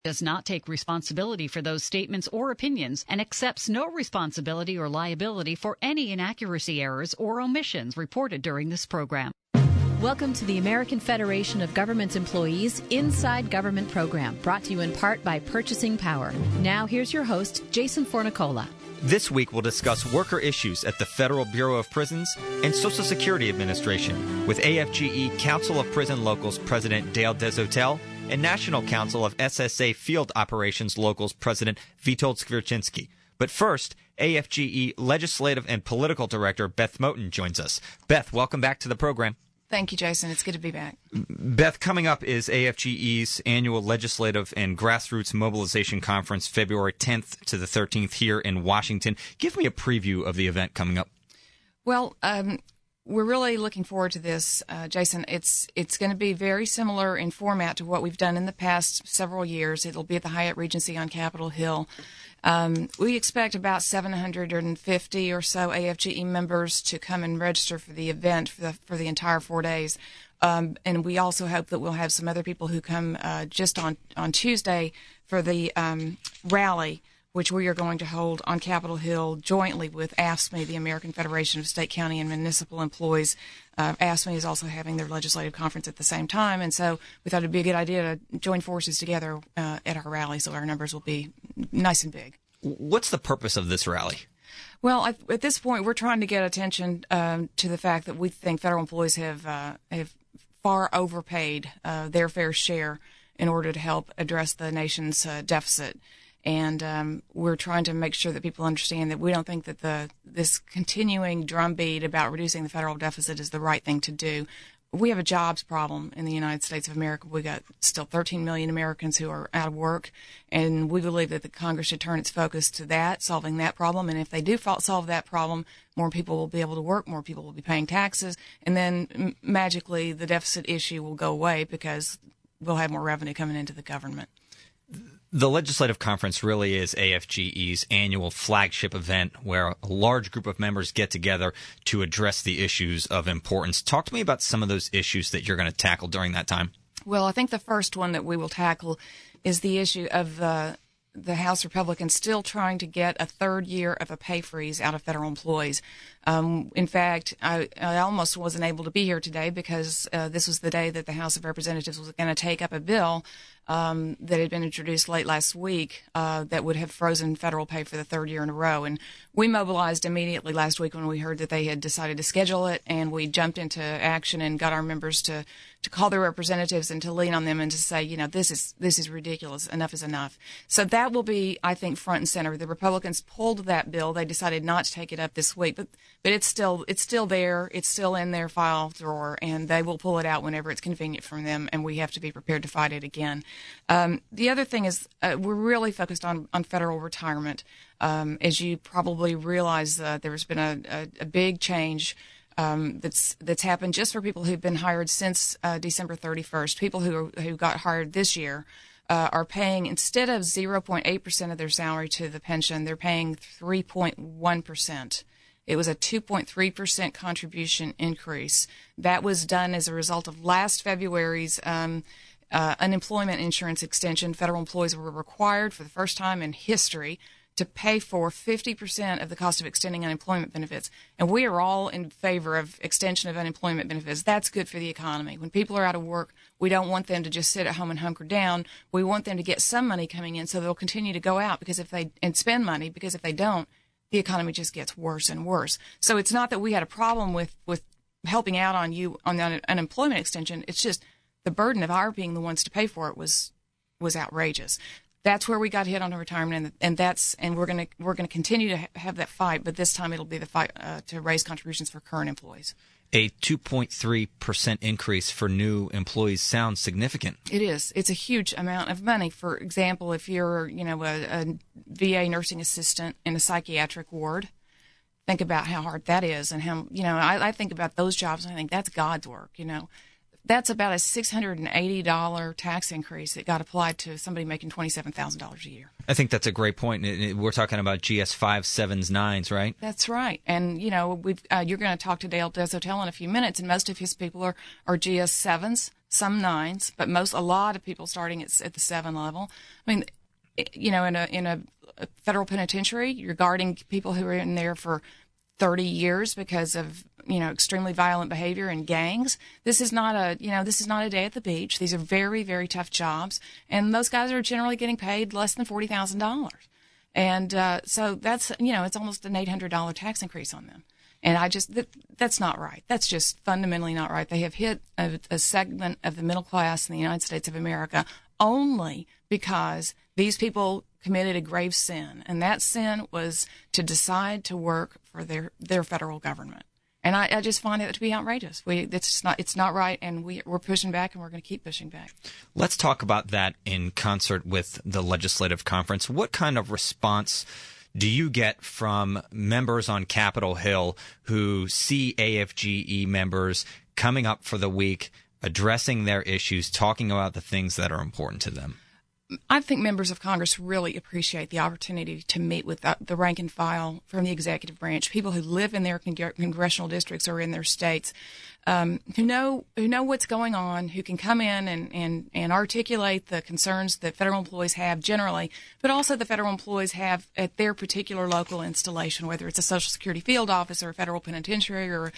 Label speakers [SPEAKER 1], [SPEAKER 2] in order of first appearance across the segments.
[SPEAKER 1] does not take responsibility for those statements or opinions and accepts no responsibility or liability for any inaccuracy, errors, or omissions reported during this program.
[SPEAKER 2] Welcome to the American Federation of Government Employees Inside Government program, brought to you in part by Purchasing Power. Now here's your host, Jason Fornicola.
[SPEAKER 3] This week we'll discuss worker issues at the Federal Bureau of Prisons and Social Security Administration with AFGE Council of Prison Locals President Dale Desautels and National Council of SSA Field Operations Locals President Witold Skwierczynski. But first, AFGE Legislative and Political Director Beth Moten joins us. Beth, welcome back to the program.
[SPEAKER 4] Thank you, Jason. It's good to be back.
[SPEAKER 3] Beth, coming up is AFGE's annual Legislative and Grassroots Mobilization Conference, February 10th to the 13th here in Washington. Give me a preview of the event coming up.
[SPEAKER 4] Well, we're really looking forward to this, Jason. It's going to be very similar in format to what we've done in the past several years. It'll be at the Hyatt Regency on Capitol Hill. We expect about 750 or so AFGE members to come and register for the event for the entire 4 days. And we also hope that we'll have some other people who come just on Tuesday for the rally, which we are going to hold on Capitol Hill jointly with AFSCME, the American Federation of State, County, and Municipal Employees. AFSCME is also having their legislative conference at the same time, and so we thought it'd be a good idea to join forces together at our rally so our numbers will be nice and big.
[SPEAKER 3] What's the purpose of this rally?
[SPEAKER 4] Well, at this point, we're trying to get attention to the fact that we think federal employees have far overpaid their fair share in order to help address the nation's deficit. And we're trying to make sure that people understand that we don't think that this continuing drumbeat about reducing the federal deficit is the right thing to do. We have a jobs problem in the United States of America. We got still 13 million Americans who are out of work, and we believe that the Congress should turn its focus to that, solving that problem. And if they do solve that problem, more people will be able to work, more people will be paying taxes, and then magically the deficit issue will go away because we'll have more revenue coming into the government.
[SPEAKER 3] The Legislative Conference really is AFGE's annual flagship event where a large group of members get together to address the issues of importance. Talk to me about some of those issues that you're going to tackle during that time.
[SPEAKER 4] Well, I think the first one that we will tackle is the issue of the House Republicans still trying to get a third year of a pay freeze out of federal employees. In fact, I almost wasn't able to be here today because this was the day that the House of Representatives was going to take up a bill that had been introduced late last week that would have frozen federal pay for the third year in a row. And we mobilized immediately last week when we heard that they had decided to schedule it, and we jumped into action and got our members to call their representatives and to lean on them and to say, you know, this is ridiculous. Enough is enough. So that will be, I think, front and center. The Republicans pulled that bill. They decided not to take it up this week, but it's still there. It's still in their file drawer, and they will pull it out whenever it's convenient for them, and we have to be prepared to fight it again. The other thing is we're really focused on federal retirement. As you probably realize, there's been a big change that's happened just for people who've been hired since December 31st. People who got hired this year are paying, instead of 0.8% of their salary to the pension, they're paying 3.1%. It was a 2.3% contribution increase. That was done as a result of last February's unemployment insurance extension. Federal employees were required for the first time in history to pay for 50% of the cost of extending unemployment benefits. And we are all in favor of extension of unemployment benefits. That's good for the economy. When people are out of work, we don't want them to just sit at home and hunker down. We want them to get some money coming in so they'll continue to go out and spend money, because if they don't, the economy just gets worse and worse. So it's not that we had a problem with helping out on you on the unemployment extension. It's just the burden of our being the ones to pay for it was outrageous. That's where we got hit on retirement, and we're gonna continue to have that fight, but this time it'll be the fight to raise contributions for current employees.
[SPEAKER 3] A 2.3% increase for new employees sounds significant.
[SPEAKER 4] It is. It's a huge amount of money. For example, if you're, a VA nursing assistant in a psychiatric ward, think about how hard that is, and how, I think about those jobs and I think that's God's work, That's about a $680 tax increase that got applied to somebody making $27,000 a year.
[SPEAKER 3] I think that's a great point. We're talking about GS 5s, 7s, 9s, right?
[SPEAKER 4] That's right. And, you're going to talk to Dale Desautels in a few minutes, and most of his people are GS 7s. some 9s, but a lot of people starting at the 7 level. I mean, you know, in a federal penitentiary, you're guarding people who are in there for 30 years because of, you know, extremely violent behavior and gangs. This is not a day at the beach. These are very, very tough jobs, and those guys are generally getting paid less than $40,000. And so that's, you know, it's almost an $800 tax increase on them. And that's not right. That's just fundamentally not right. They have hit a segment of the middle class in the United States of America only because these people committed a grave sin, and that sin was to decide to work for their federal government. And I just find it to be outrageous. It's not right, and we're pushing back, and we're going to keep pushing back.
[SPEAKER 3] Let's talk about that in concert with the Legislative Conference. What kind of response do you get from members on Capitol Hill who see AFGE members coming up for the week, addressing their issues, talking about the things that are important to them?
[SPEAKER 4] I think members of Congress really appreciate the opportunity to meet with the rank and file from the executive branch, people who live in their congressional districts or in their states, who know what's going on, who can come in and articulate the concerns that federal employees have generally, but also the federal employees have at their particular local installation, whether it's a Social Security field office or a federal penitentiary or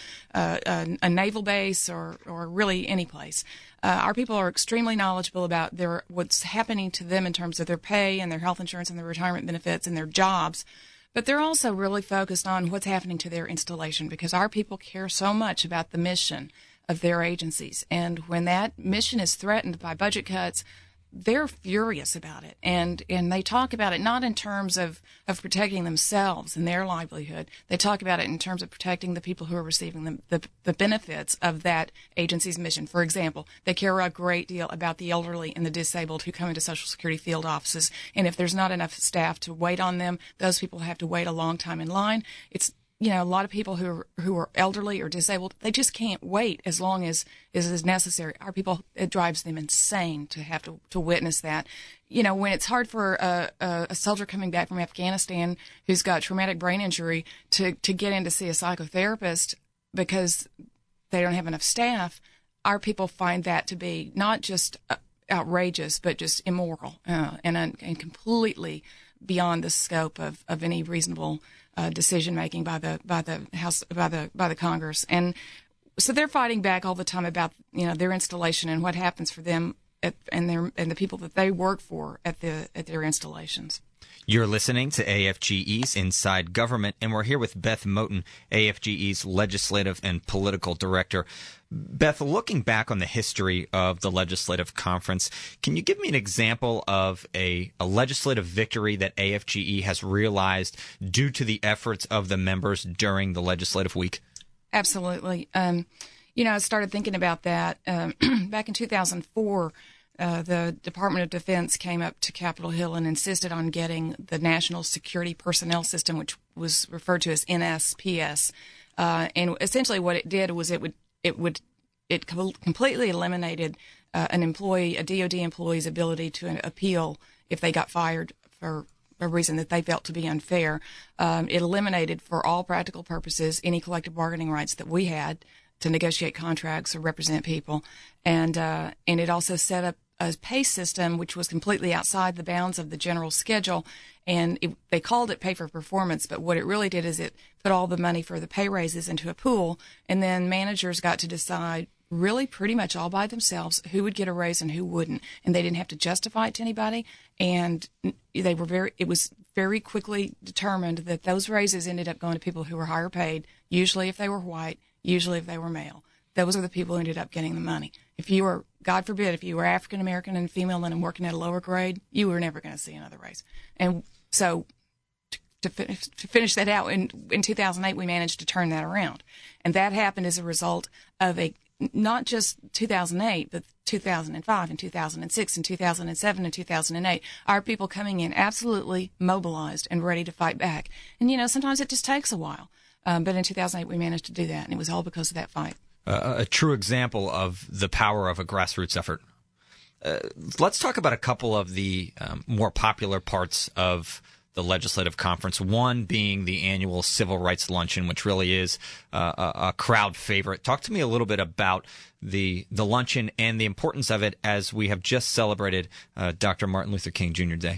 [SPEAKER 4] a naval base or really any place. Our people are extremely knowledgeable about what's happening to them in terms of their pay and their health insurance and their retirement benefits and their jobs. But they're also really focused on what's happening to their installation, because our people care so much about the mission of their agencies. And when that mission is threatened by budget cuts, they're furious about it. And they talk about it not in terms of protecting themselves and their livelihood. They talk about it in terms of protecting the people who are receiving the benefits of that agency's mission. For example, they care a great deal about the elderly and the disabled who come into Social Security field offices. And if there's not enough staff to wait on them, those people have to wait a long time in line. It's, you know, a lot of people who are elderly or disabled, they just can't wait as long as is necessary. Our people, it drives them insane to have to witness that. You know, when it's hard for a soldier coming back from Afghanistan who's got traumatic brain injury to get in to see a psychotherapist because they don't have enough staff, our people find that to be not just outrageous, but just immoral and completely beyond the scope of any reasonable decision making by the House, by the Congress. And so they're fighting back all the time about, you know, their installation and what happens for them and the people that they work for at their installations.
[SPEAKER 3] You're listening to AFGE's Inside Government, and we're here with Beth Moten, AFGE's Legislative and Political Director. Beth, looking back on the history of the Legislative Conference, can you give me an example of a legislative victory that AFGE has realized due to the efforts of the members during the legislative week?
[SPEAKER 4] Absolutely. You know, I started thinking about that back in 2004. The Department of Defense came up to Capitol Hill and insisted on getting the National Security Personnel System, which was referred to as NSPS. And essentially what it did was it completely eliminated a DOD employee's ability to appeal if they got fired for a reason that they felt to be unfair. It eliminated, for all practical purposes, any collective bargaining rights that we had to negotiate contracts or represent people. And it also set up a pay system which was completely outside the bounds of the general schedule. And they called it pay for performance, but what it really did is it put all the money for the pay raises into a pool, and then managers got to decide really pretty much all by themselves who would get a raise and who wouldn't. And they didn't have to justify it to anybody. And it was very quickly determined that those raises ended up going to people who were higher paid, usually if they were white, usually if they were male. Those are the people who ended up getting the money. If you were, God forbid, if you were African American and female and working at a lower grade, you were never going to see another raise. And so to finish that out, in 2008, we managed to turn that around. And that happened as a result of not just 2008, but 2005 and 2006 and 2007 and 2008, our people coming in absolutely mobilized and ready to fight back. And, you know, sometimes it just takes a while. But in 2008, we managed to do that, and it was all because of that fight.
[SPEAKER 3] A true example of the power of a grassroots effort. Let's talk about a couple of the more popular parts of the legislative conference, one being the annual Civil Rights Luncheon, which really is a crowd favorite. Talk to me a little bit about the luncheon and the importance of it as we have just celebrated Dr. Martin Luther King Jr. Day.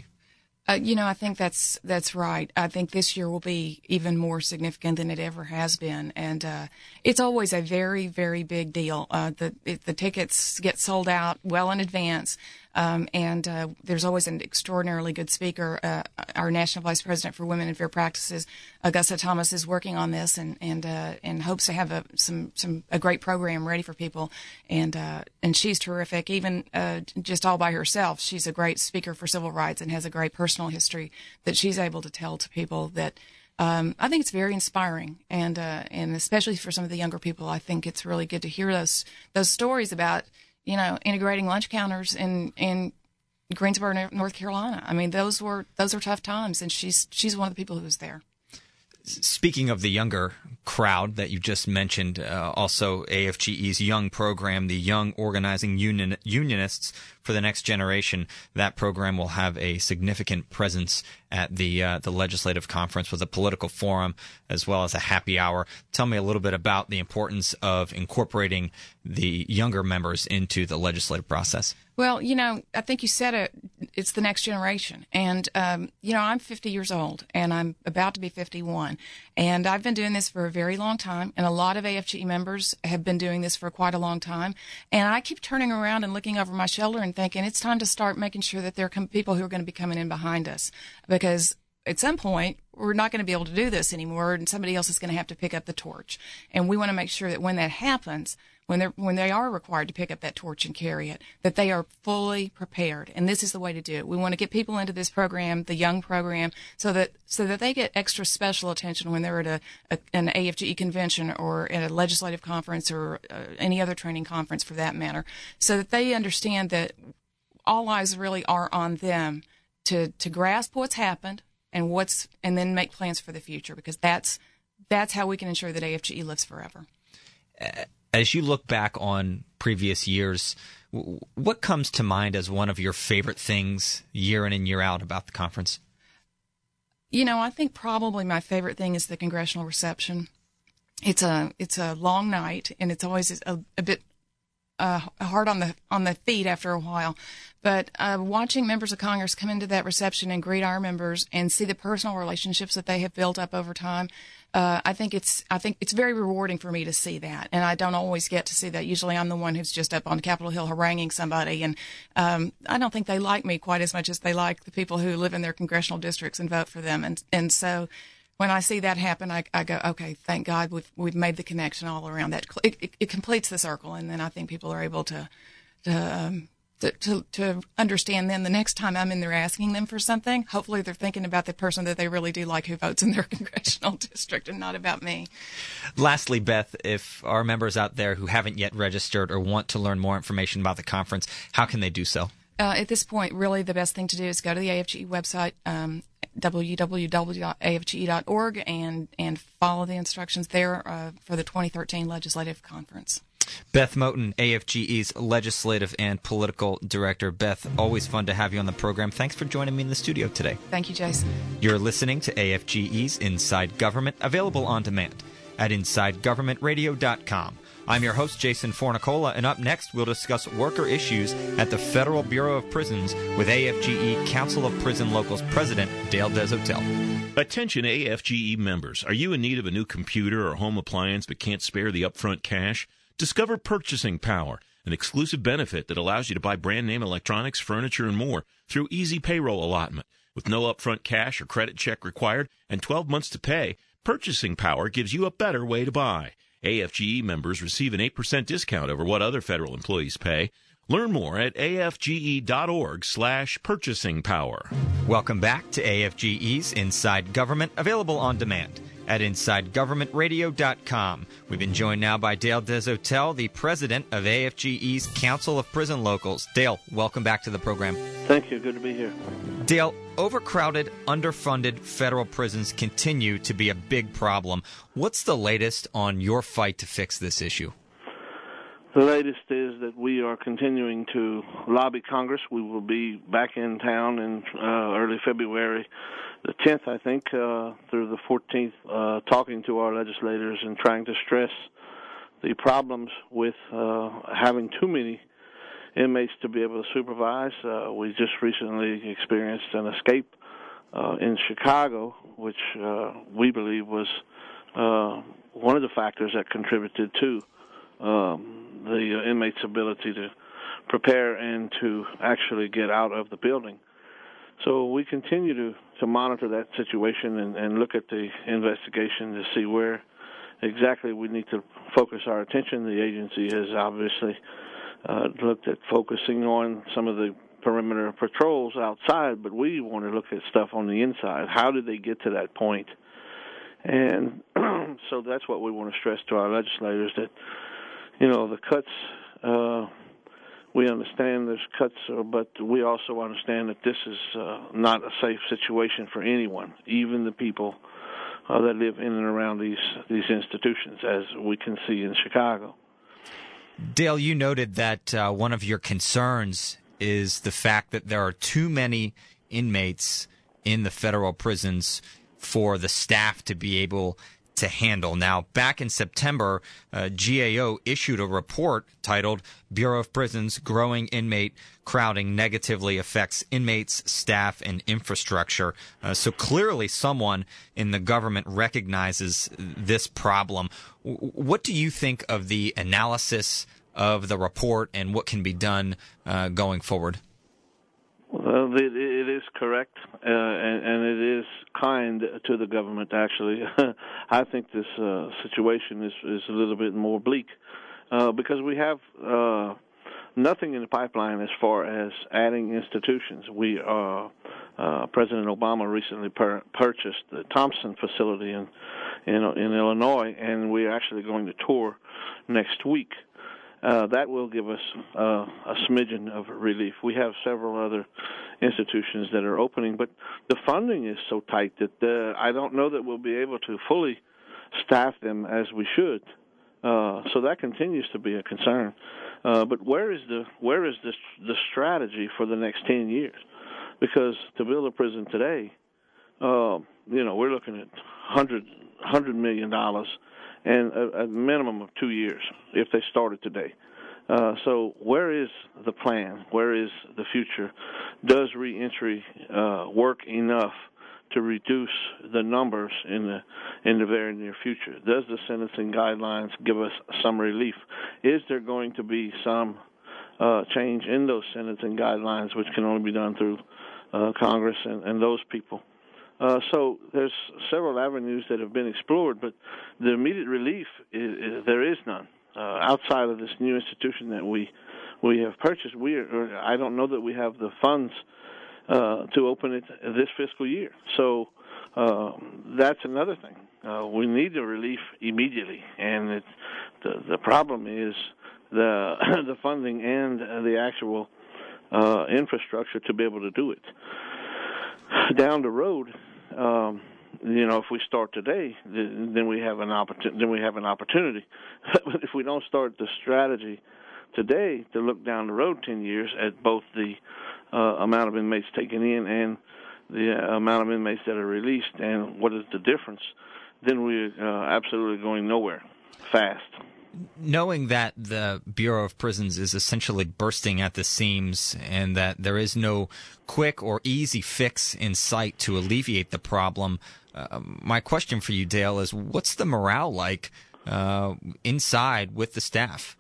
[SPEAKER 4] I think that's right. I think this year will be even more significant than it ever has been, and it's always a very, very big deal. The tickets get sold out well in advance, and there's always an extraordinarily good speaker. Our National Vice President for Women in Fair Practices, Augusta Thomas, is working on this and hopes to have a great program ready for people. And she's terrific, even just all by herself. She's a great speaker for civil rights and has a great personal history that she's able to tell to people that I think it's very inspiring, and especially for some of the younger people, I think it's really good to hear those stories about integrating lunch counters in Greensboro, North Carolina. I mean, those were tough times, and she's one of the people who was there.
[SPEAKER 3] Speaking of the younger crowd that you just mentioned, also AFGE's Young program, the Young Organizing Unionists for the Next Generation, that program will have a significant presence at the legislative conference with a political forum as well as a happy hour. Tell me a little bit about the importance of incorporating the younger members into the legislative process.
[SPEAKER 4] Well, I think you said it. It's the next generation. And, I'm 50 years old, and I'm about to be 51. And I've been doing this for a very long time, and a lot of AFGE members have been doing this for quite a long time. And I keep turning around and looking over my shoulder and thinking it's time to start making sure that there are people who are going to be coming in behind us. Because at some point, we're not going to be able to do this anymore, and somebody else is going to have to pick up the torch. And we want to make sure that when that happens, when they are required to pick up that torch and carry it, that they are fully prepared. And this is the way to do it. We want to get people into this program, the Young program, so that they get extra special attention when they're at an AFGE convention or at a legislative conference or any other training conference for that matter, so that they understand that all eyes really are on them to grasp what's happened and then make plans for the future, because that's how we can ensure that AFGE lives forever.
[SPEAKER 3] As you look back on previous years, what comes to mind as one of your favorite things year in and year out about the conference?
[SPEAKER 4] I think probably my favorite thing is the congressional reception. It's a long night, and it's always a bit hard on the feet after a while. But watching members of Congress come into that reception and greet our members and see the personal relationships that they have built up over time, I think it's very rewarding for me to see that. And I don't always get to see that. Usually I'm the one who's just up on Capitol Hill haranguing somebody, and I don't think they like me quite as much as they like the people who live in their congressional districts and vote for them. And so when I see that happen, I go, okay, thank God we've made the connection all around that. It completes the circle, and then I think people are able to understand then the next time I'm in there asking them for something, hopefully they're thinking about the person that they really do like who votes in their congressional district and not about me.
[SPEAKER 3] Lastly, Beth, if our members out there who haven't yet registered or want to learn more information about the conference, how can they do so?
[SPEAKER 4] At this point, really the best thing to do is go to the AFGE website, www.afge.org, and follow the instructions there for the 2013 Legislative Conference.
[SPEAKER 3] Beth Moten, AFGE's Legislative and Political Director. Beth, always fun to have you on the program. Thanks for joining me in the studio today.
[SPEAKER 4] Thank you, Jason.
[SPEAKER 3] You're listening to AFGE's Inside Government, available on demand at InsideGovernmentRadio.com. I'm your host, Jason Fornicola, and up next we'll discuss worker issues at the Federal Bureau of Prisons with AFGE Council of Prison Locals President Dale Dezotel.
[SPEAKER 5] Attention AFGE members. Are you in need of a new computer or home appliance but can't spare the upfront cash? Discover Purchasing Power, an exclusive benefit that allows you to buy brand-name electronics, furniture, and more through easy payroll allotment. With no upfront cash or credit check required and 12 months to pay, Purchasing Power gives you a better way to buy. AFGE members receive an 8% discount over what other federal employees pay. Learn more at afge.org/purchasingpower.
[SPEAKER 3] Welcome back to AFGE's Inside Government, available on demand at InsideGovernmentRadio.com. We've been joined now by Dale Dezotel, the president of AFGE's Council of Prison Locals. Dale, welcome back to the program.
[SPEAKER 6] Thank you. Good to be here.
[SPEAKER 3] Dale, overcrowded, underfunded federal prisons continue to be a big problem. What's the latest on your fight to fix this issue?
[SPEAKER 6] The latest is that we are continuing to lobby Congress. We will be back in town in early February, the 10th, I think, through the 14th, talking to our legislators and trying to stress the problems with having too many inmates to be able to supervise. We just recently experienced an escape in Chicago, which we believe was one of the factors that contributed to the inmates' ability to prepare and to actually get out of the building. So we continue to monitor that situation and look at the investigation to see where exactly we need to focus our attention. The agency has obviously looked at focusing on some of the perimeter patrols outside, but we want to look at stuff on the inside. How did they get to that point? And so that's what we want to stress to our legislators, that, the cuts, we understand there's cuts, but we also understand that this is not a safe situation for anyone, even the people that live in and around these institutions, as we can see in Chicago.
[SPEAKER 3] Dale, you noted that one of your concerns is the fact that there are too many inmates in the federal prisons for the staff to be able to handle. Now, back in September, GAO issued a report titled Bureau of Prisons Growing Inmate Crowding Negatively Affects Inmates, Staff, and Infrastructure. So clearly someone in the government recognizes this problem. What do you think of the analysis of the report and what can be done going forward?
[SPEAKER 6] Well, it is correct, and it is kind to the government, actually. I think this situation is a little bit more bleak because we have nothing in the pipeline as far as adding institutions. President Obama recently purchased the Thompson facility in Illinois, and we're actually going to tour next week. That will give us a smidgen of relief. We have several other institutions that are opening, but the funding is so tight that I don't know that we'll be able to fully staff them as we should. So that continues to be a concern. But where is the strategy for the next 10 years? Because to build a prison today, we're looking at $100 million. And a minimum of 2 years if they started today. So where is the plan? Where is the future? Does reentry work enough to reduce the numbers in the very near future? Does the sentencing guidelines give us some relief? Is there going to be some change in those sentencing guidelines, which can only be done through Congress and those people? So there's several avenues that have been explored, but the immediate relief there is none. Outside of this new institution that we have purchased, I don't know that we have the funds to open it this fiscal year. So that's another thing. We need the relief immediately, and the problem is the funding and the actual infrastructure to be able to do it. Down the road, if we start today, then we have an opportunity. But if we don't start the strategy today to look down the road 10 years at both the amount of inmates taken in and the amount of inmates that are released and what is the difference, then we're absolutely going nowhere fast.
[SPEAKER 3] Knowing that the Bureau of Prisons is essentially bursting at the seams and that there is no quick or easy fix in sight to alleviate the problem, my question for you, Dale, is what's the morale like inside with the staff?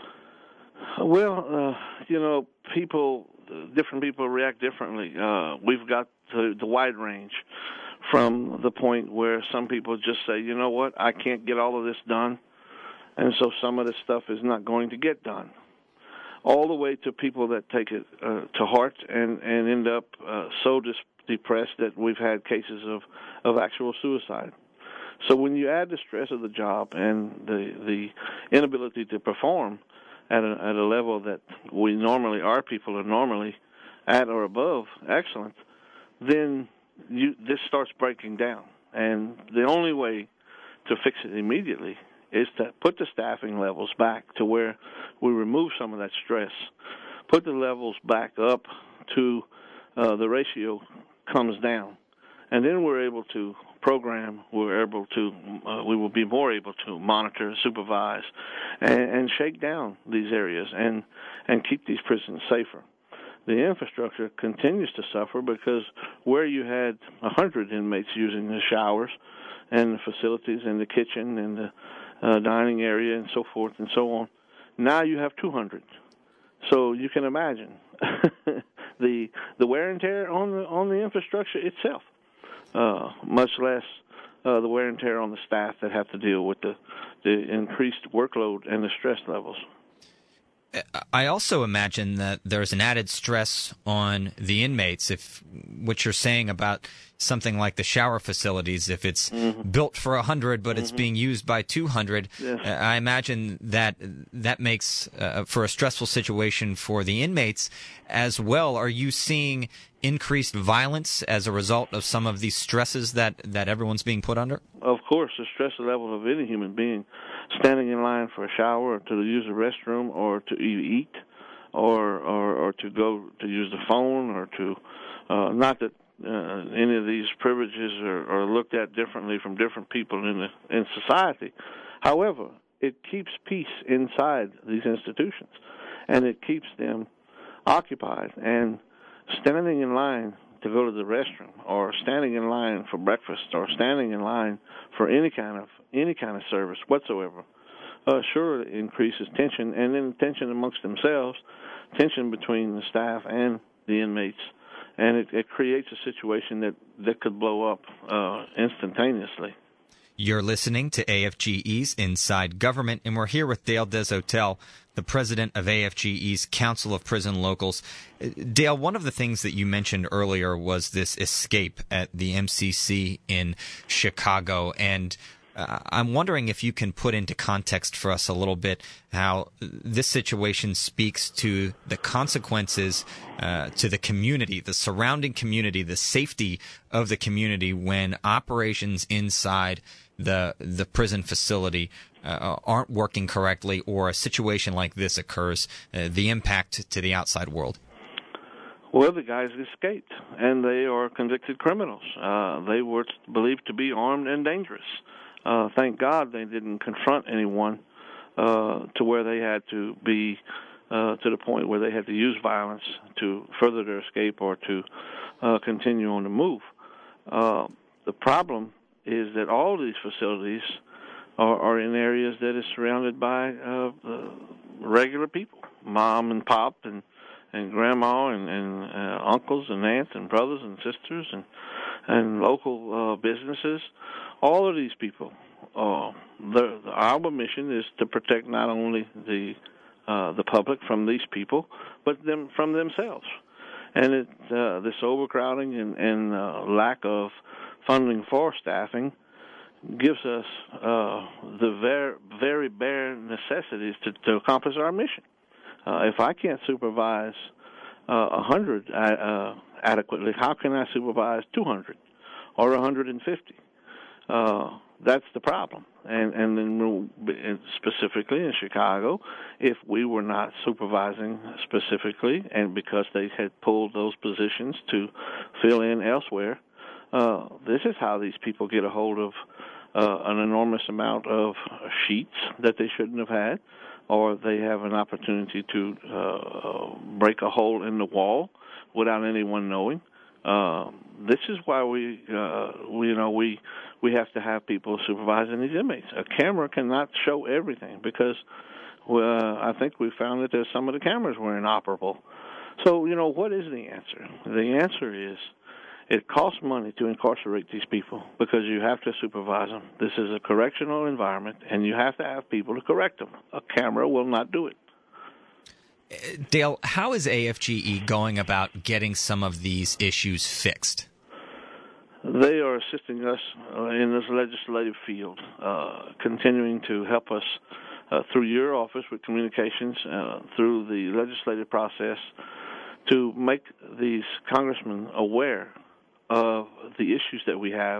[SPEAKER 6] Well, different people react differently. We've got the wide range from the point where some people just say, you know what, I can't get all of this done. And so some of this stuff is not going to get done, all the way to people that take it to heart and end up so depressed that we've had cases of actual suicide. So when you add the stress of the job and the inability to perform at a level that our people are normally at or above excellent, then this starts breaking down. And the only way to fix it immediately is to put the staffing levels back to where we remove some of that stress, put the levels back up to the ratio comes down. And then we're able to program, we will be more able to monitor, supervise, and shake down these areas and keep these prisons safer. The infrastructure continues to suffer because where you had 100 inmates using the showers and the facilities and the kitchen and the dining area and so forth and so on, now you have 200. So you can imagine the wear and tear on the infrastructure itself, much less the wear and tear on the staff that have to deal with the increased workload and the stress levels.
[SPEAKER 3] I also imagine that there's an added stress on the inmates. If what you're saying about something like the shower facilities, if it's built for 100 but it's being used by 200,
[SPEAKER 6] yes.
[SPEAKER 3] I imagine that makes for a stressful situation for the inmates as well. Are you seeing increased violence as a result of some of these stresses that everyone's being put under?
[SPEAKER 6] Of course, the stress level of any human being, standing in line for a shower or to use a restroom or to eat or to go to use the phone or to not that any of these privileges are looked at differently from different people in society. However, it keeps peace inside these institutions, and it keeps them occupied. And standing in line to go to the restroom, or standing in line for breakfast, or standing in line for any kind of service whatsoever, sure increases tension, and then tension amongst themselves, tension between the staff and the inmates, and it creates a situation that could blow up instantaneously.
[SPEAKER 3] You're listening to AFGE's Inside Government, and we're here with Dale Desautels, the president of AFGE's Council of Prison Locals. Dale, one of the things that you mentioned earlier was this escape at the MCC in Chicago, and I'm wondering if you can put into context for us a little bit how this situation speaks to the consequences to the community, the surrounding community, the safety of the community when operations inside the prison facility aren't working correctly, or a situation like this occurs, the impact to the outside world.
[SPEAKER 6] Well, the guys escaped, and they are convicted criminals. They were believed to be armed and dangerous. Thank God they didn't confront anyone to where they had to be to the point where they had to use violence to further their escape or to continue on the move. The problem is that all these facilities are in areas that is surrounded by regular people, mom and pop and grandma and uncles and aunts and brothers and sisters and local businesses. All of these people, our mission is to protect not only the public from these people, but them from themselves. And this overcrowding and lack of funding for staffing gives us the very, very bare necessities to accomplish our mission. If I can't supervise 100 adequately, how can I supervise 200 or 150? That's the problem. And then specifically in Chicago, if we were not supervising specifically, and because they had pulled those positions to fill in elsewhere, this is how these people get a hold of an enormous amount of sheets that they shouldn't have had, or they have an opportunity to break a hole in the wall without anyone knowing. This is why we have to have people supervising these inmates. A camera cannot show everything because I think we found that some of the cameras were inoperable. So, what is the answer? The answer is it costs money to incarcerate these people because you have to supervise them. This is a correctional environment, and you have to have people to correct them. A camera will not do it.
[SPEAKER 3] Dale, how is AFGE going about getting some of these issues fixed?
[SPEAKER 6] They are assisting us in this legislative field, continuing to help us through your office with communications, through the legislative process, to make these congressmen aware of the issues that we have,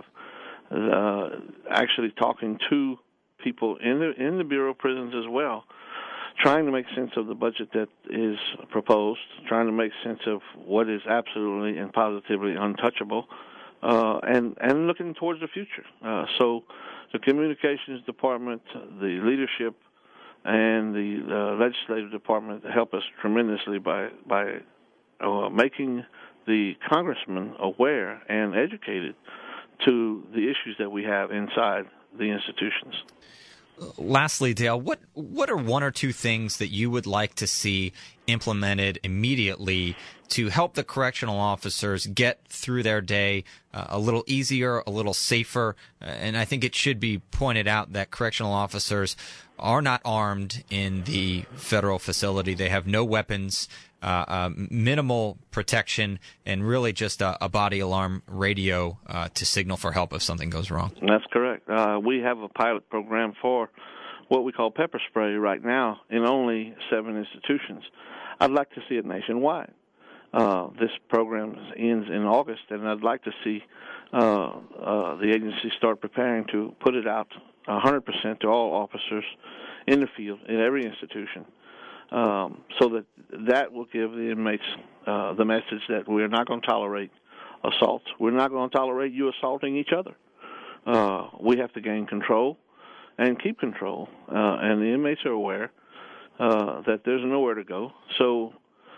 [SPEAKER 6] actually talking to people in the Bureau of Prisons as well, trying to make sense of the budget that is proposed, trying to make sense of what is absolutely and positively untouchable, and looking towards the future. So the communications department, the leadership, and the legislative department help us tremendously by making the congressmen aware and educated to the issues that we have inside the institutions.
[SPEAKER 3] Lastly, Dale, what are one or two things that you would like to see implemented immediately to help the correctional officers get through their day a little easier, a little safer? And I think it should be pointed out that correctional officers are not armed in the federal facility. They have no weapons, minimal protection, and really just a body alarm radio to signal for help if something goes wrong.
[SPEAKER 6] That's correct. We have a pilot program for what we call pepper spray right now in only 7 institutions. I'd like to see it nationwide. This program ends in August, and I'd like to see the agency start preparing to put it out 100% to all officers in the field in every institution, so that will give the inmates the message that we're not going to tolerate assaults. We're not going to tolerate you assaulting each other. We have to gain control and keep control, and the inmates are aware that there's nowhere to go. So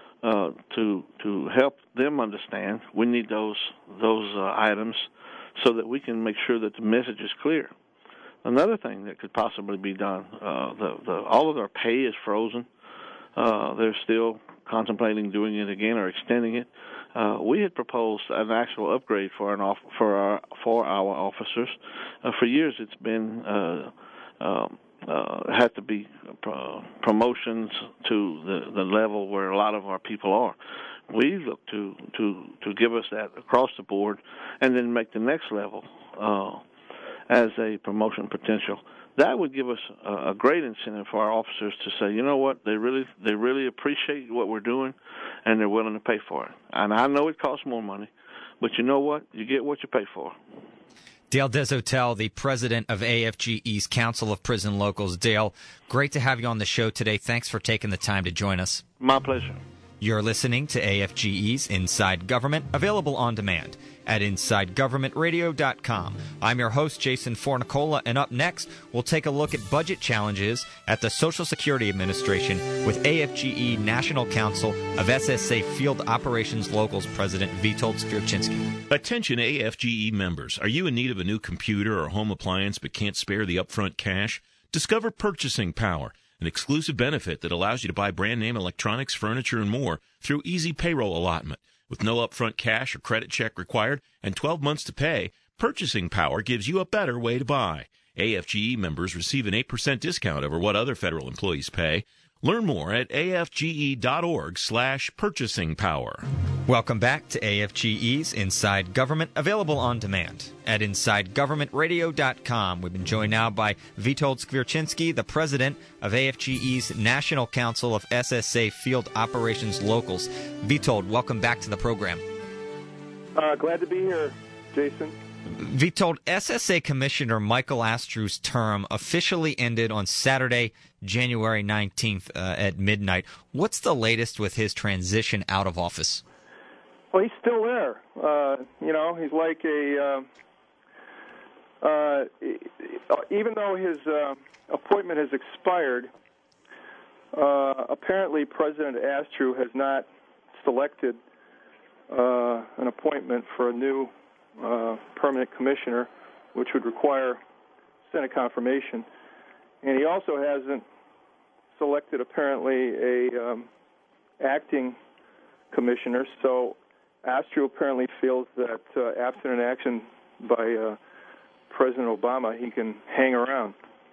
[SPEAKER 6] to help them understand, we need those items so that we can make sure that the message is clear. Another thing that could possibly be done, all of our pay is frozen. They're still contemplating doing it again or extending it. We had proposed an actual upgrade for our officers. For years, it's been had to be promotions to the level where a lot of our people are. We look to give us that across the board, and then make the next level as a promotion potential. That would give us a great incentive for our officers to say, you know what, they really appreciate what we're doing, and they're willing to pay for it. And I know it costs more money, but you know what? You get what you pay for.
[SPEAKER 3] Dale Dezotel, the president of AFGE's Council of Prison Locals. Dale, great to have you on the show today. Thanks for taking the time to join us.
[SPEAKER 6] My pleasure.
[SPEAKER 3] You're listening to AFGE's Inside Government, available on demand at InsideGovernmentRadio.com. I'm your host, Jason Fornicola, and up next, we'll take a look at budget challenges at the Social Security Administration with AFGE National Council of SSA Field Operations Locals President Witold Skwierczynski.
[SPEAKER 5] Attention AFGE members. Are you in need of a new computer or home appliance but can't spare the upfront cash? Discover Purchasing Power, an exclusive benefit that allows you to buy brand name electronics, furniture, and more through easy payroll allotment. With no upfront cash or credit check required and 12 months to pay, Purchasing Power gives you a better way to buy. AFGE members receive an 8% discount over what other federal employees pay. Learn more at afge.org/purchasingpower.
[SPEAKER 3] Welcome back to AFGE's Inside Government, available on demand at InsideGovernmentRadio.com. We've been joined now by Witold Skwierczynski, the president of AFGE's National Council of SSA Field Operations Locals. Witold, welcome back to the program.
[SPEAKER 7] Glad to be here, Jason.
[SPEAKER 3] Witold, SSA Commissioner Michael Astru's term officially ended on Saturday, January 19th at midnight. What's the latest with his transition out of office?
[SPEAKER 7] Well, he's still there. He's like even though his appointment has expired, apparently President Astru has not selected an appointment for a new permanent commissioner, which would require Senate confirmation. And he also hasn't selected, apparently, a acting commissioner. So Astru apparently feels that absent an action by President Obama, he can hang around.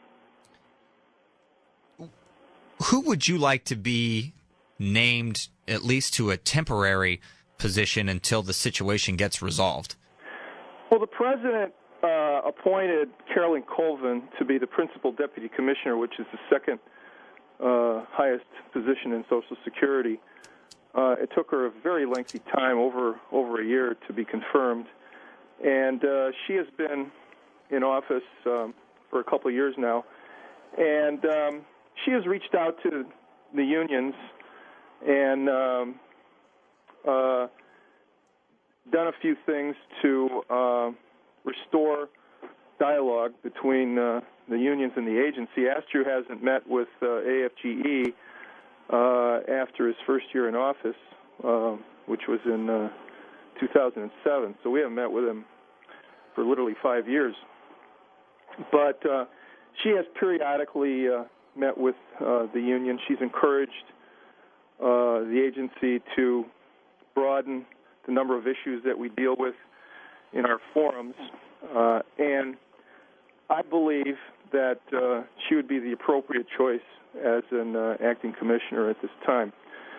[SPEAKER 3] Who would you like to be named, at least to a temporary position, until the situation gets resolved?
[SPEAKER 7] Well, the president appointed Carolyn Colvin to be the principal deputy commissioner, which is the second highest position in Social Security. It took her a very lengthy time, over a year, to be confirmed. And she has been in office for a couple of years now. And she has reached out to the unions and done a few things to restore dialogue between the unions and the agency. Astrew hasn't met with AFGE after his first year in office, which was in 2007. So we haven't met with him for literally 5 years. But she has periodically met with the union. She's encouraged the agency to broaden the number of issues that we deal with in our forums. And I believe that she would be the appropriate choice as an acting commissioner at this time.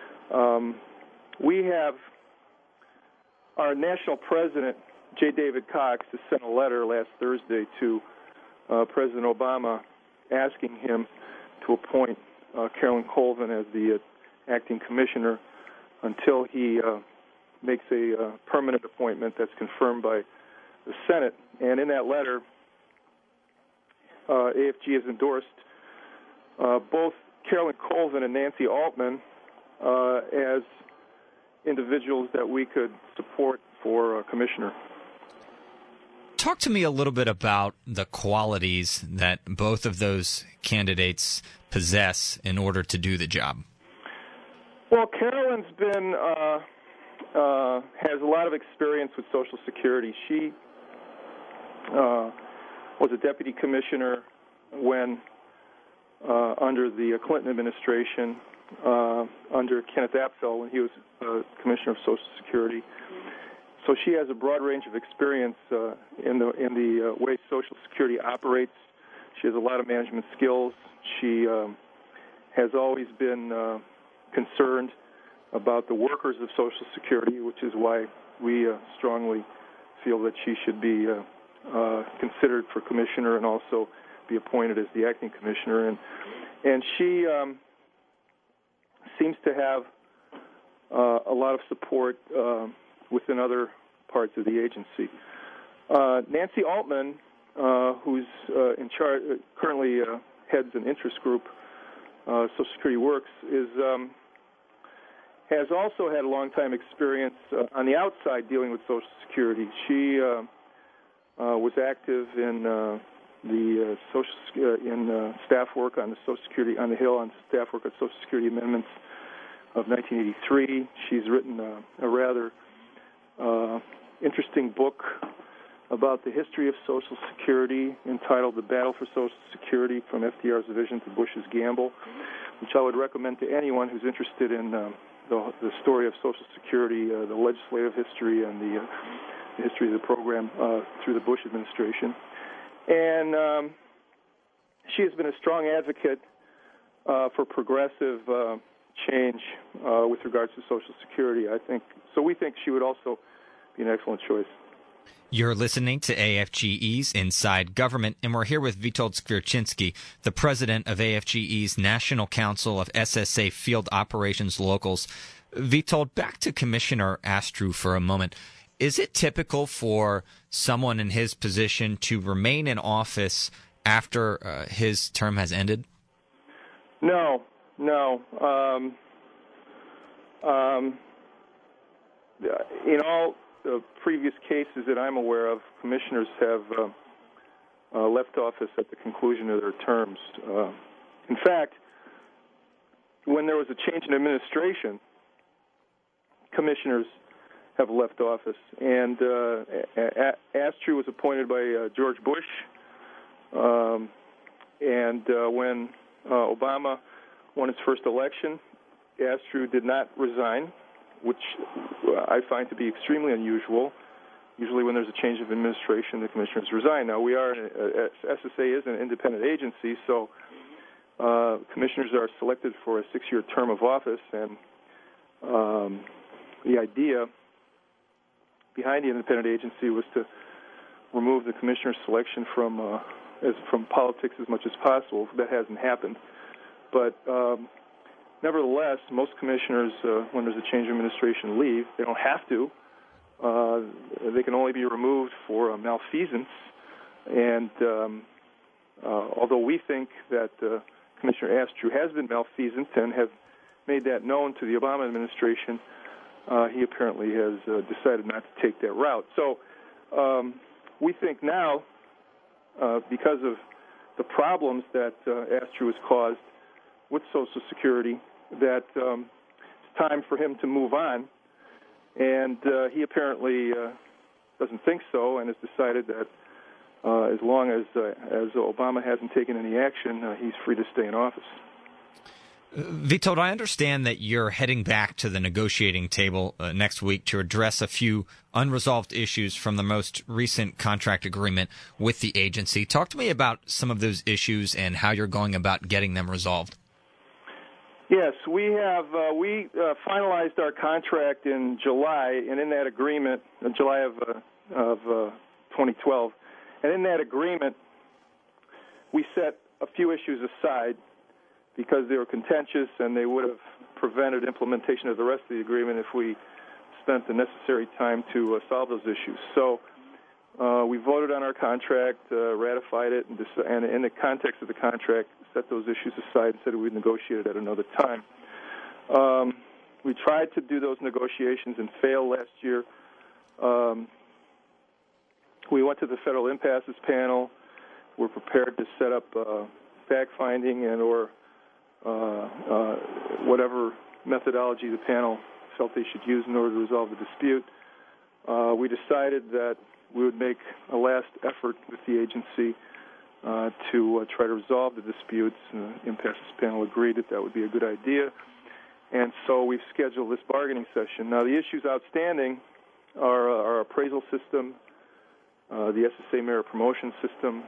[SPEAKER 7] We have our national president, J. David Cox, has sent a letter last Thursday to President Obama asking him to appoint Carolyn Colvin as the acting commissioner until he makes a permanent appointment that's confirmed by the Senate. And in that letter, AFG has endorsed both Carolyn Colvin and Nancy Altman as individuals that we could support for commissioner.
[SPEAKER 3] Talk to me a little bit about the qualities that both of those candidates possess in order to do the job.
[SPEAKER 7] Well, Carolyn's been has a lot of experience with Social Security. She was a deputy commissioner when under the Clinton administration, under Kenneth Apfel when he was commissioner of Social Security. So she has a broad range of experience in the way Social Security operates. She has a lot of management skills. She has always been concerned about the workers of Social Security, which is why we strongly feel that she should be considered for commissioner and also be appointed as the acting commissioner. And she seems to have a lot of support within other parts of the agency. Nancy Altman, who's in charge, currently heads an interest group, Social Security Works, has also had a long-time experience on the outside dealing with Social Security. She was active in the staff work on the Social Security on the Hill on staff work on Social Security amendments of 1983. She's written a rather interesting book about the history of Social Security entitled The Battle for Social Security from FDR's Vision to Bush's Gamble, which I would recommend to anyone who's interested in the story of Social Security, the legislative history, and the history of the program through the Bush administration. And she has been a strong advocate for progressive change with regards to Social Security, I think. So we think she would also be an excellent choice.
[SPEAKER 3] You're listening to AFGE's Inside Government, and we're here with Witold Skwierczynski, the president of AFGE's National Council of SSA Field Operations Locals. Witold, back to Commissioner Astrew for a moment. Is it typical for someone in his position to remain in office after his term has ended?
[SPEAKER 7] No. In all the previous cases that I'm aware of, commissioners have left office at the conclusion of their terms. In fact, when there was a change in administration, commissioners have left office. And Astrew was appointed by George Bush, and when Obama won his first election, Astrew did not resign, which I find to be extremely unusual. Usually when there's a change of administration, the commissioners resign. Now, SSA is an independent agency, so commissioners are selected for a 6-year term of office, and the idea behind the independent agency was to remove the commissioner selection from politics as much as possible. That hasn't happened. But nevertheless, most commissioners, when there's a change of administration, leave. They don't have to. They can only be removed for malfeasance. And although we think that Commissioner Astrew has been malfeasant and have made that known to the Obama administration, he apparently has decided not to take that route. So we think now, because of the problems that Astrew has caused with Social Security, that it's time for him to move on. And he apparently doesn't think so, and has decided that as long as Obama hasn't taken any action, he's free to stay in office.
[SPEAKER 3] Vitold, I understand that you're heading back to the negotiating table next week to address a few unresolved issues from the most recent contract agreement with the agency. Talk to me about some of those issues and how you're going about getting them resolved.
[SPEAKER 7] Yes, we have. We finalized our contract in July, and in that agreement, in July of 2012, and in that agreement, we set a few issues aside because they were contentious and they would have prevented implementation of the rest of the agreement if we spent the necessary time to solve those issues. So we voted on our contract, ratified it, and in the context of the contract, set those issues aside and said we'd negotiate it at another time. We tried to do those negotiations and failed last year. We went to the Federal Impasses Panel. We're prepared to set up fact-finding and or whatever methodology the panel felt they should use in order to resolve the dispute. We decided that we would make a last effort with the agency to try to resolve the disputes. The Impasses Panel agreed that that would be a good idea, and so we've scheduled this bargaining session. Now, the issues outstanding are our appraisal system, the SSA merit promotion system,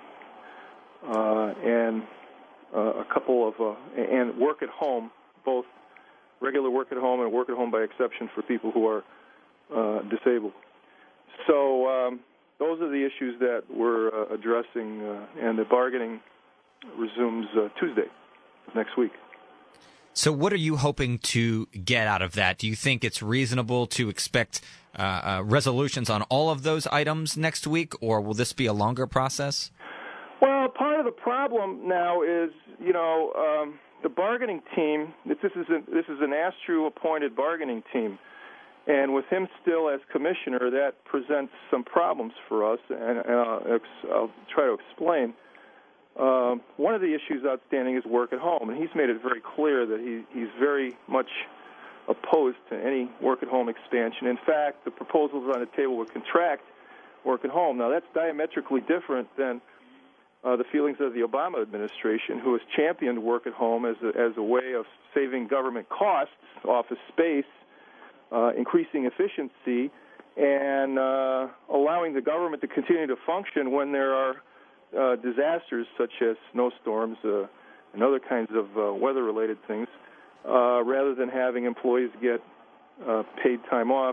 [SPEAKER 7] and a couple of and work at home, both regular work at home and work at home by exception for people who are disabled. So those are the issues that we're addressing, and the bargaining resumes Tuesday next week.
[SPEAKER 3] So what are you hoping to get out of that? Do you think it's reasonable to expect resolutions on all of those items next week, or will this be a longer process?
[SPEAKER 7] Well, part of the problem now is, the bargaining team. This is an Astrew-appointed bargaining team, and with him still as commissioner, that presents some problems for us, and I'll try to explain. One of the issues outstanding is work at home, and he's made it very clear that he's very much opposed to any work at home expansion. In fact, the proposals on the table would contract work at home. Now, that's diametrically different than the feelings of the Obama administration, who has championed work at home as a way of saving government costs, office space, increasing efficiency, and allowing the government to continue to function when there are disasters such as snowstorms and other kinds of weather-related things, rather than having employees get paid time off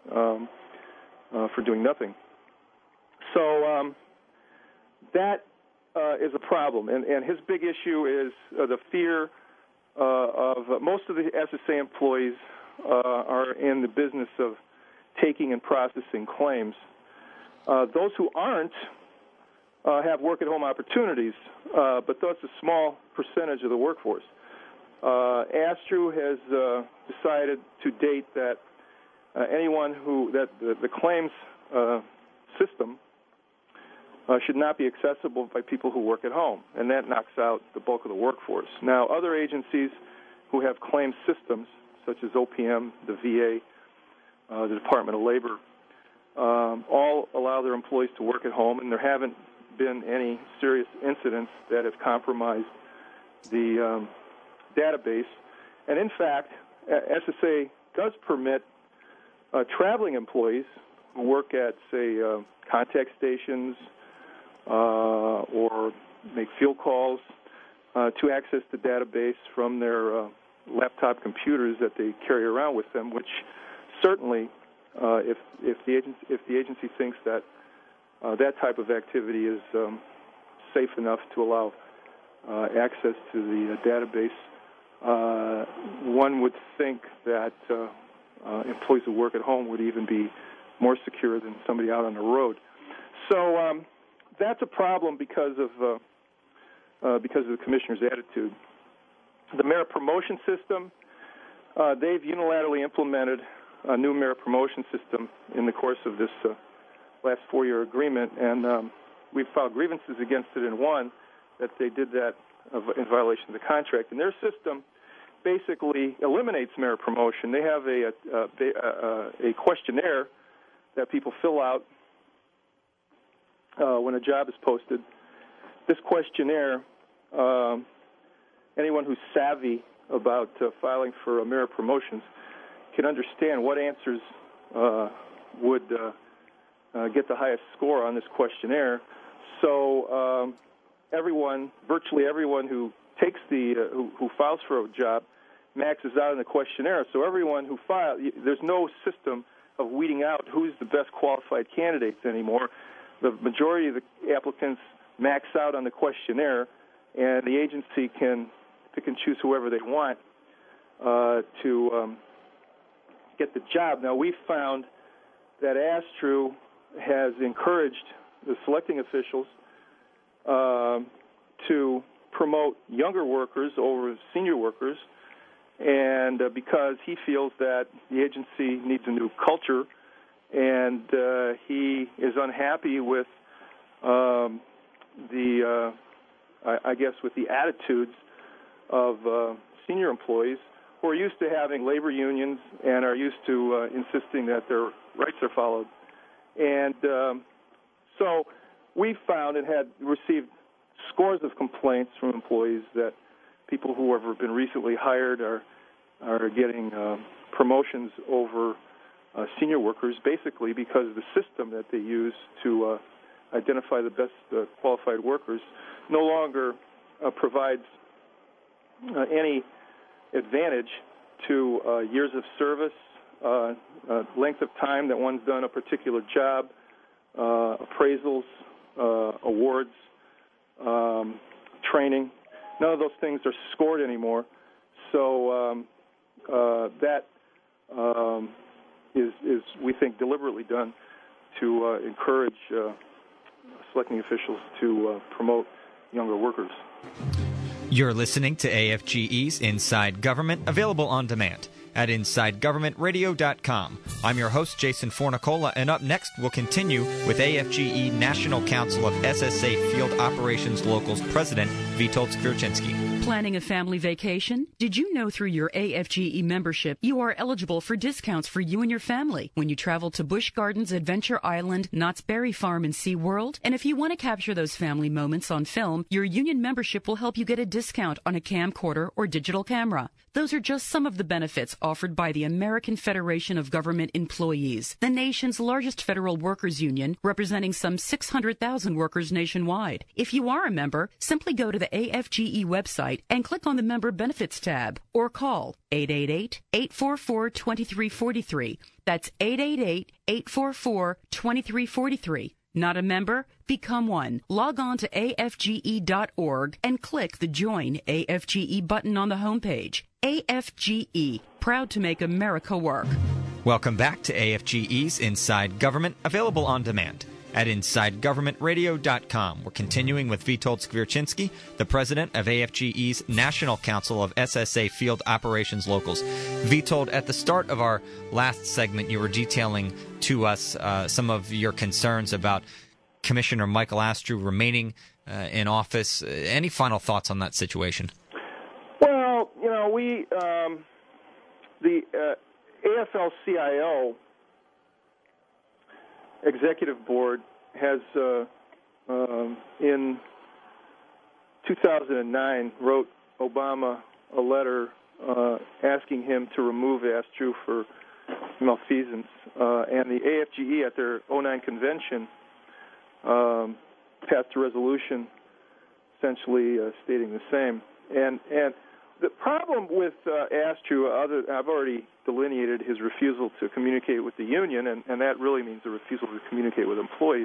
[SPEAKER 7] for doing nothing. So that is a problem, and his big issue is the fear of most of the SSA employees are in the business of taking and processing claims. Those who aren't have work-at-home opportunities, but that's a small percentage of the workforce. Astrew has decided to date that anyone the claims system should not be accessible by people who work at home, and that knocks out the bulk of the workforce. Now, other agencies who have claims systems, such as OPM, the VA, the Department of Labor, all allow their employees to work at home, and there haven't been any serious incidents that have compromised the database. And in fact, SSA does permit traveling employees who work at, say, contact stations or make field calls to access the database from their laptop computers that they carry around with them, which certainly, if the agency thinks that that type of activity is safe enough to allow access to the database, one would think that employees who work at home would even be more secure than somebody out on the road. So that's a problem because of the commissioner's attitude. The merit promotion system, they've unilaterally implemented a new merit promotion system in the course of this last 4-year agreement, and we've filed grievances against it and won that they did that in violation of the contract. And their system basically eliminates merit promotion. They have a questionnaire that people fill out when a job is posted. This questionnaire, anyone who's savvy about filing for merit promotions can understand what answers would get the highest score on this questionnaire. So virtually everyone who takes who files for a job maxes out in the questionnaire. So everyone who files, there's no system of weeding out who's the best qualified candidates anymore. The majority of the applicants max out on the questionnaire, and the agency can pick and choose whoever they want to get the job. Now, we've found that ASTRU has encouraged the selecting officials to promote younger workers over senior workers, and because he feels that the agency needs a new culture, and he is unhappy with with the attitudes of senior employees who are used to having labor unions and are used to insisting that their rights are followed. And so we found and had received scores of complaints from employees that people who have been recently hired are getting promotions over senior workers, basically because the system that they use to identify the best qualified workers no longer provides any advantage to years of service, length of time that one's done a particular job, appraisals, awards, training. None of those things are scored anymore. So that is, we think, deliberately done to encourage selecting officials to promote younger workers.
[SPEAKER 3] You're listening to AFGE's Inside Government, available on demand at InsideGovernmentRadio.com. I'm your host, Jason Fornicola, and up next we'll continue with AFGE National Council of SSA Field Operations Locals President Witold Skwierczynski.
[SPEAKER 8] Planning a family vacation? Did you know through your AFGE membership you are eligible for discounts for you and your family when you travel to Busch Gardens, Adventure Island, Knott's Berry Farm, and SeaWorld? And if you want to capture those family moments on film, your union membership will help you get a discount on a camcorder or digital camera. Those are just some of the benefits offered by the American Federation of Government Employees, the nation's largest federal workers union, representing some 600,000 workers nationwide. If you are a member, simply go to the AFGE website and click on the Member Benefits tab, or call 888-844-2343. That's 888-844-2343. Not a member? Become one. Log on to afge.org and click the Join AFGE button on the homepage. AFGE, proud to make America work.
[SPEAKER 3] Welcome back to AFGE's Inside Government, available on demand at InsideGovernmentRadio.com. We're continuing with Witold Skwierczynski, the president of AFGE's National Council of SSA Field Operations Locals. Witold, at the start of our last segment, you were detailing to us some of your concerns about Commissioner Michael ASTRU remaining in office. Any final thoughts on that situation?
[SPEAKER 7] Well, the AFL-CIO Executive Board has, in 2009, wrote Obama a letter asking him to remove ASTRU for malfeasance. And the AFGE, at their 2009 convention, passed a resolution essentially stating the same. And the problem with ASTRU, I've already delineated his refusal to communicate with the union, and that really means the refusal to communicate with employees.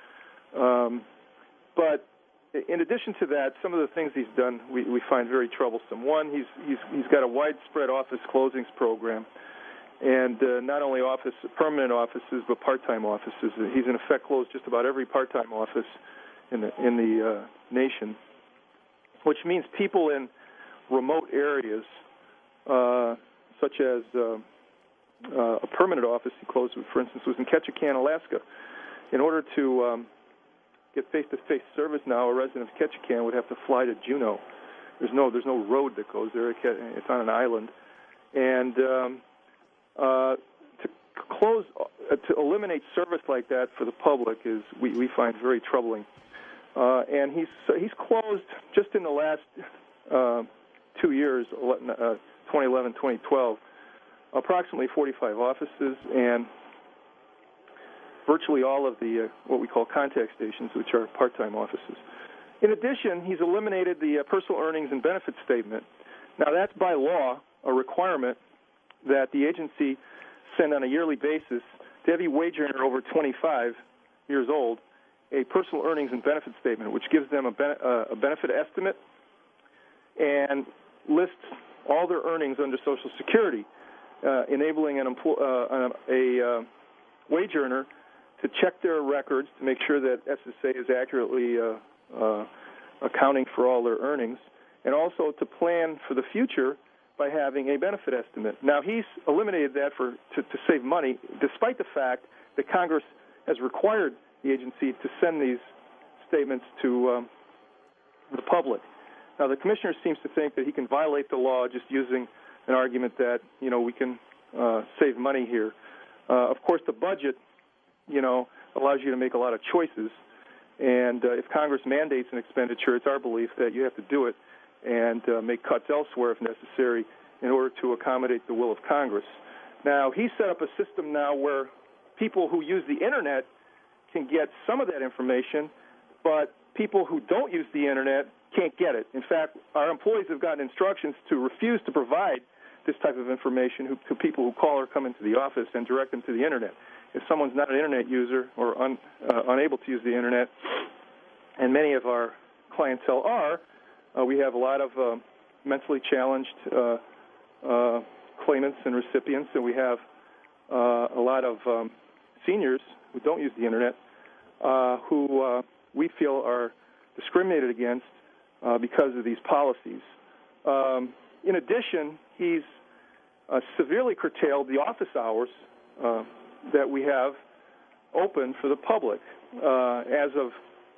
[SPEAKER 7] But in addition to that, some of the things he's done we find very troublesome. One, he's got a widespread office closings program, and not only permanent offices, but part-time offices. He's in effect closed just about every part-time office in the nation, which means people in remote areas, such as a permanent office he closed, for instance, was in Ketchikan, Alaska. In order to get face-to-face service now, a resident of Ketchikan would have to fly to Juneau. There's no road that goes there. It's on an island, and to eliminate service like that for the public is we find very troubling. And he's closed just in the last 2 years, 2011, 2012, approximately 45 offices and virtually all of the what we call contact stations, which are part-time offices. In addition, he's eliminated the personal earnings and benefits statement. Now, that's by law a requirement that the agency send on a yearly basis to every wage earner over 25 years old a personal earnings and benefits statement, which gives them a benefit estimate and lists all their earnings under Social Security, enabling a wage earner to check their records to make sure that SSA is accurately accounting for all their earnings, and also to plan for the future by having a benefit estimate. Now, he's eliminated that to save money, despite the fact that Congress has required the agency to send these statements to the public. Now, the commissioner seems to think that he can violate the law just using an argument that, we can save money here. Of course, the budget, allows you to make a lot of choices. And if Congress mandates an expenditure, it's our belief that you have to do it and make cuts elsewhere if necessary in order to accommodate the will of Congress. Now, he set up a system now where people who use the Internet can get some of that information, but people who don't use the Internet can't get it. In fact, our employees have gotten instructions to refuse to provide this type of information to people who call or come into the office and direct them to the Internet. If someone's not an Internet user or unable to use the Internet, and many of our clientele are, we have a lot of mentally challenged claimants and recipients, and we have a lot of seniors who don't use the Internet who we feel are discriminated against because of these policies. In addition, he's severely curtailed the office hours that we have open for the public. As of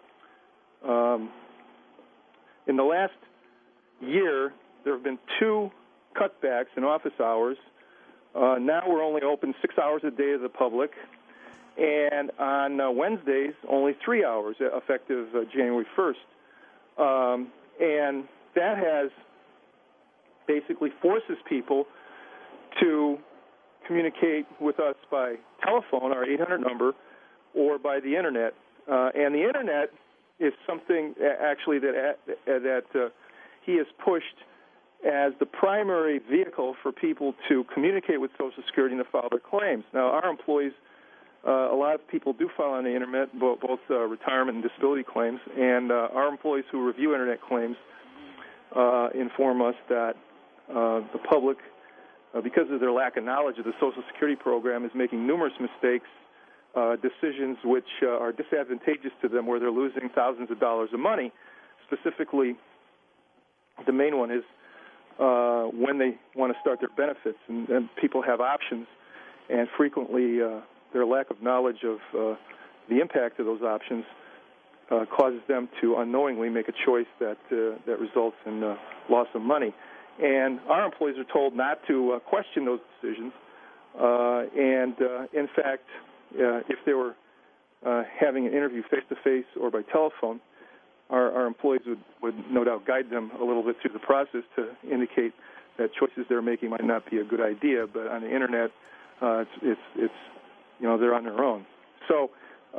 [SPEAKER 7] in the last year, there have been 2 cutbacks in office hours. Now we're only open 6 hours a day to the public, and on Wednesdays, only 3 hours, effective January 1st. And that has basically forces people to communicate with us by telephone, our 800 number, or by the Internet. And the Internet is something actually that he has pushed as the primary vehicle for people to communicate with Social Security and to file their claims. Now, our employees, a lot of people do file on the Internet, both retirement and disability claims, and our employees who review Internet claims inform us that the public, because of their lack of knowledge of the Social Security program, is making numerous mistakes, decisions which are disadvantageous to them, where they're losing thousands of dollars of money. Specifically, the main one is when they want to start their benefits, and people have options, and frequently their lack of knowledge of the impact of those options causes them to unknowingly make a choice that results in loss of money. And our employees are told not to question those decisions. In fact, if they were having an interview face-to-face or by telephone, our employees would no doubt guide them a little bit through the process to indicate that choices they're making might not be a good idea. But on the Internet, it's they're on their own. So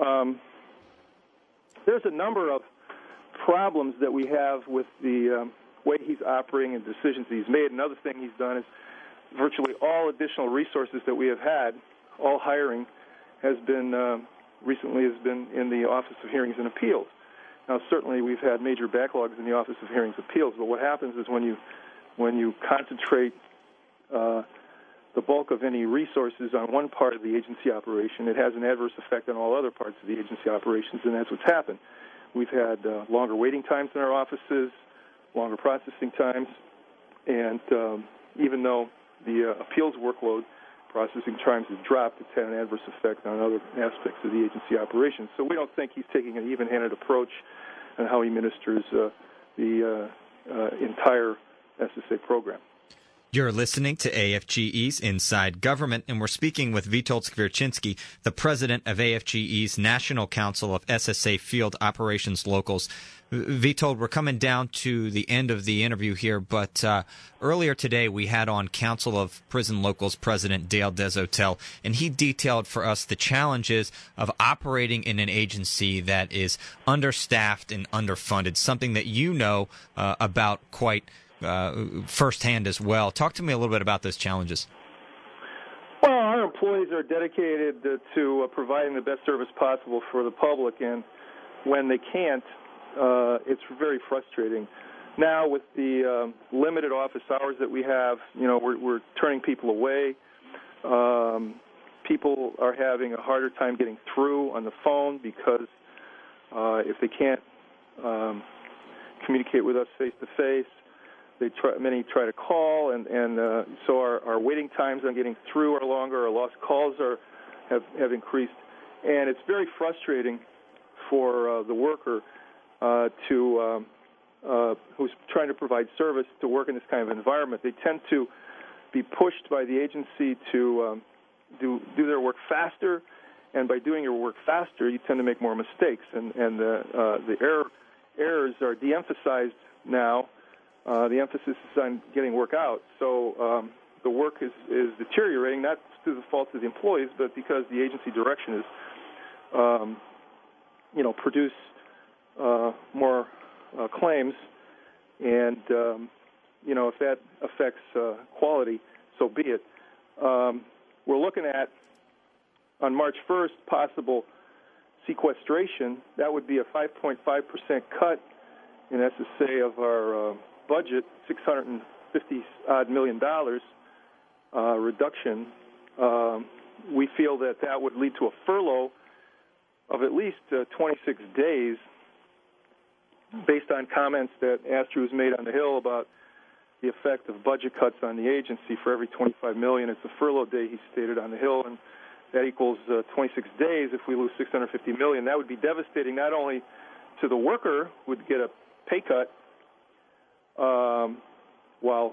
[SPEAKER 7] there's a number of problems that we have with the way he's operating and decisions that he's made. Another thing he's done is virtually all additional resources that we have had, all hiring, has been in the Office of Hearings and Appeals. Now, certainly we've had major backlogs in the Office of Hearings and Appeals, but what happens is when you concentrate the bulk of any resources on one part of the agency operation, it has an adverse effect on all other parts of the agency operations, and that's what's happened. We've had longer waiting times in our offices, longer processing times, And even though the appeals workload, processing times has dropped, it's had an adverse effect on other aspects of the agency operations. So we don't think he's taking an even-handed approach on how he ministers the entire SSA program.
[SPEAKER 3] You're listening to AFGE's Inside Government, and we're speaking with Witold Skwierczynski, the president of AFGE's National Council of SSA Field Operations Locals. Witold, we're coming down to the end of the interview here, but earlier today we had on Council of Prison Locals President Dale Desautels, and he detailed for us the challenges of operating in an agency that is understaffed and underfunded, something that you know about quite firsthand as well. Talk to me a little bit about those challenges.
[SPEAKER 7] Well, our employees are dedicated to providing the best service possible for the public, and when they can't, it's very frustrating. Now, with the limited office hours that we have, we're turning people away. People are having a harder time getting through on the phone because if they can't communicate with us face-to-face, many try to call, and so our waiting times on getting through are longer. Our lost calls have increased, and it's very frustrating for the worker who's trying to provide service to work in this kind of environment. They tend to be pushed by the agency to do their work faster, and by doing your work faster, you tend to make more mistakes, and the errors are de-emphasized now. The emphasis is on getting work out. So the work is deteriorating, not through the fault of the employees, but because the agency direction is, produce more claims. And, if that affects quality, so be it. We're looking at, on March 1st, possible sequestration. That would be a 5.5% cut in SSA of our budget, $650-odd million reduction. We feel that would lead to a furlough of at least 26 days based on comments that Astrew has made on the Hill about the effect of budget cuts on the agency. For every $25 million, it's a furlough day, he stated on the Hill, and that equals 26 days. If we lose $650 million, that would be devastating not only to the worker, who would get a pay cut, while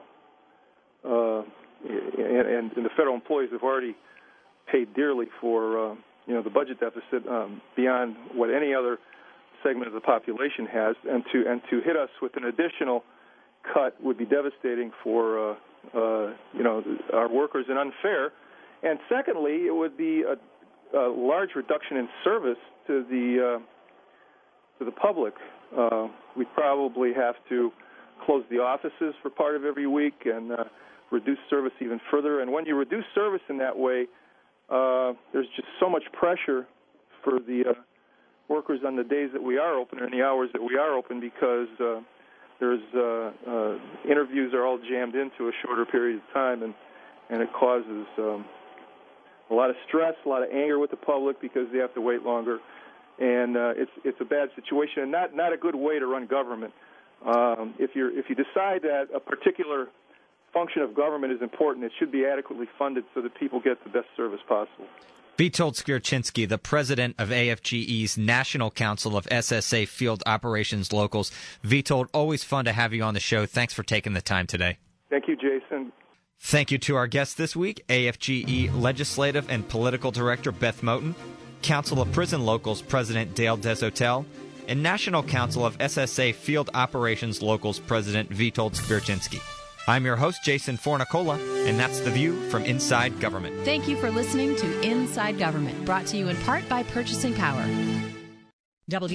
[SPEAKER 7] and the federal employees have already paid dearly for the budget deficit beyond what any other segment of the population has, and to hit us with an additional cut would be devastating for our workers and unfair. And secondly, it would be a large reduction in service to the public. We'd probably have to close the offices for part of every week and reduce service even further. And when you reduce service in that way, there's just so much pressure for the workers on the days that we are open and the hours that we are open, because there's interviews are all jammed into a shorter period of time, and it causes a lot of stress, a lot of anger with the public because they have to wait longer, and it's a bad situation and not a good way to run government. If you decide that a particular function of government is important, it should be adequately funded so that people get the best service possible.
[SPEAKER 3] Witold Skwierczynski, the president of AFGE's National Council of SSA Field Operations Locals. Witold, always fun to have you on the show. Thanks for taking the time today.
[SPEAKER 7] Thank you, Jason.
[SPEAKER 3] Thank you to our guests this week, AFGE Legislative and Political Director Beth Moten, Council of Prison Locals President Dale Desautels, and National Council of SSA Field Operations Locals President Witold Skwierczynski. I'm your host, Jason Fornicola, and that's The View from Inside Government.
[SPEAKER 2] Thank you for listening to Inside Government, brought to you in part by Purchasing Power.